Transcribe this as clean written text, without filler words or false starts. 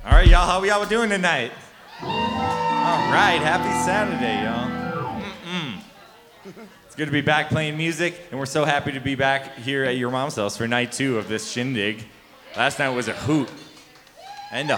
All right, y'all, how y'all doing tonight? All right, happy Saturday, y'all. It's good to be back playing music, and we're so happy to be back here at your mom's house for night 2 of this shindig. Last night was a hoot and a